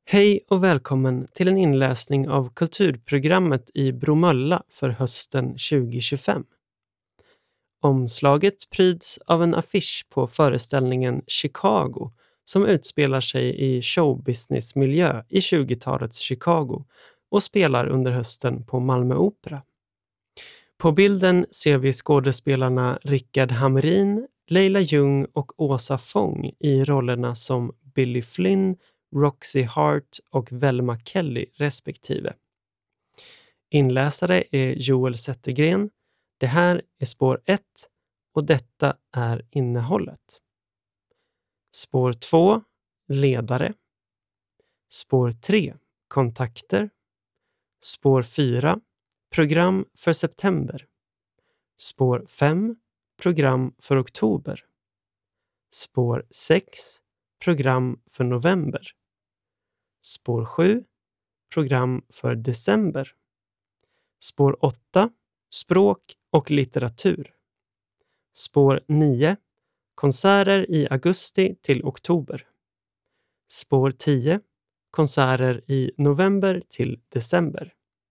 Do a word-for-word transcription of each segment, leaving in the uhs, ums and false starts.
Hej och välkommen till en inläsning av kulturprogrammet i Bromölla för hösten tjugo tjugofem. Omslaget pryds av en affisch på föreställningen Chicago som utspelar sig i showbusinessmiljö i tjugotalets Chicago och spelar under hösten på Malmö Opera. På bilden ser vi skådespelarna Rickard Hamrin, Leila Ljung och Åsa Fång i rollerna som Billy Flynn, Roxy Hart och Velma Kelly respektive. Inläsare är Joel Zettergren. Det här är spår ett och detta är innehållet. Spår två, ledare. Spår tre, kontakter. Spår fyra, program för september. Spår fem, program för oktober. Spår sex, program för november. Spår sju, program för december. Spår åtta, språk och litteratur. Spår nio, konserter i augusti till oktober. Spår tio, konserter i november till december.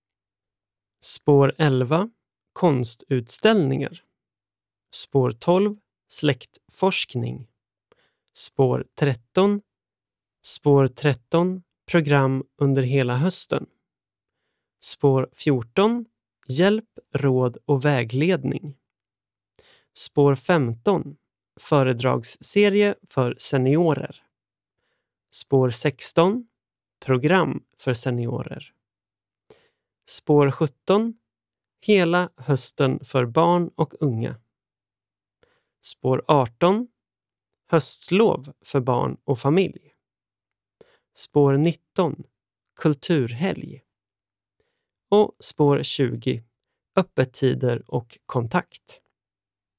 Spår elva, konstutställningar. Spår tolv, släktforskning. Spår tretton, spår tretton, program under hela hösten. Spår fjorton, hjälp, råd och vägledning. Spår femton, föredragsserie för seniorer. Spår sexton, program för seniorer. Spår sjutton, hela hösten för barn och unga. Spår arton, höstlov för barn och familj. Spår nitton, kulturhelg. Och spår tjugo, öppettider och kontakt.